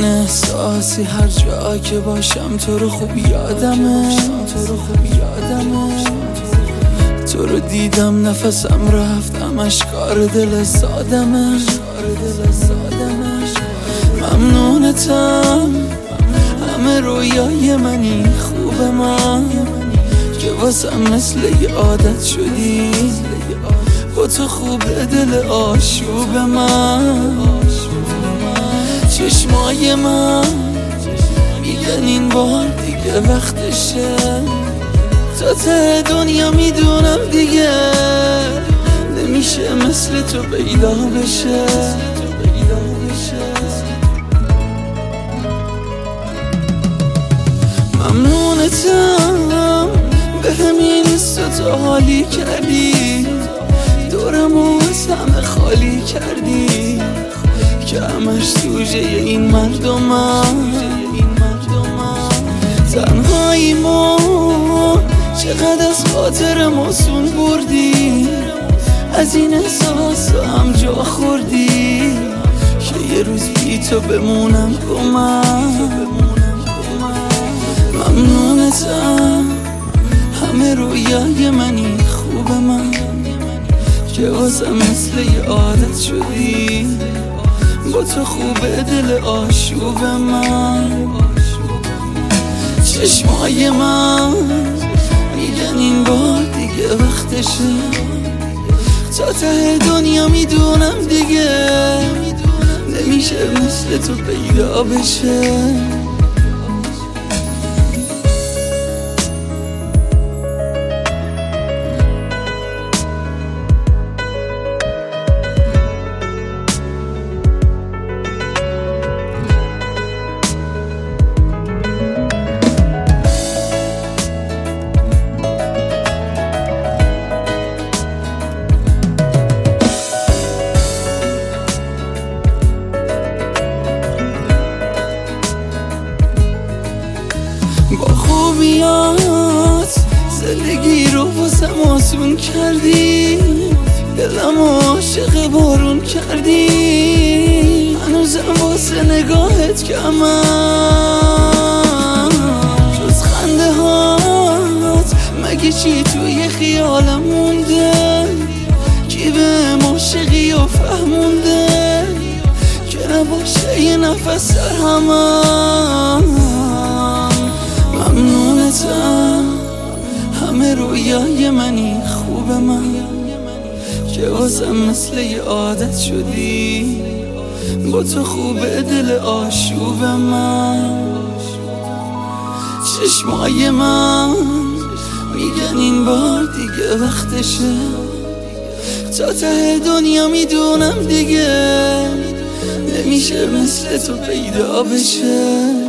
احساسی هر جا که باشم تو رو خوب یادمه، تو رو دیدم نفسم رفتم اشکار دل سادمه. ممنونتم همه رویای منی خوب من که واسم مثل یه عادت شدی، با تو خوبه دل آشوب من. چشمای من میگن این بار دیگه وقتشه، تا ته دنیا میدونم دیگه نمیشه مثل تو پیدا بشه. ممنونتم به همین تو حالی کردی، دورمو از همه خالی کردی که همش توجه این مردمم. تنهایی ما چقدر از خاطر ماسون بردی، از این احساس هم جا خوردی که یه روز بی تو بمونم گمم. ممنونتم همه رویای منی خوب من که واسم مثل یه عادت شدی، با تو خوبه دل آشوب من. چشمای من میگن این بار دیگه وقتشه، تا ته دنیا میدونم دیگه نمیشه مثل تو پیدا بشه. با خوبیات زندگی رو واسم آسون کردی، دلم عاشق بارون کردی، هنوزم واسه نگاهت کمم. جز خنده هات مگه چی توی خیالم مونده، کی به عاشقی و فهمونده که نباشه یه نفس در همم. ممنونتم همه رویای منی خوب من که واسم مثل یه عادت شدی، با تو خوبه دل آشوب من. چشمای من میگن این بار دیگه وقتشه، تا ته دنیا میدونم دیگه نمیشه مثل تو پیدا بشه.